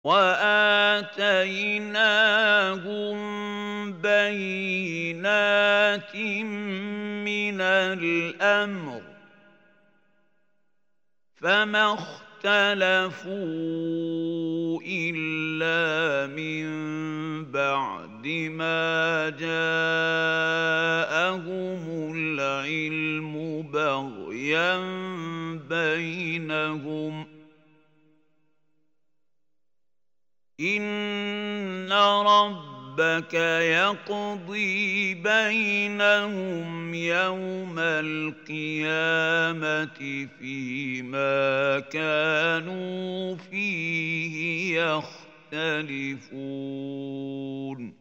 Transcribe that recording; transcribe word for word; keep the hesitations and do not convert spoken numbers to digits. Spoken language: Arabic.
وآتيناهم بينات من الأمر فما اختلفوا إلا من بعد ما جاءهم العلم بغيا بينهم إن ربك يقضي بينهم يوم القيامة فيما كانوا فيه يختلفون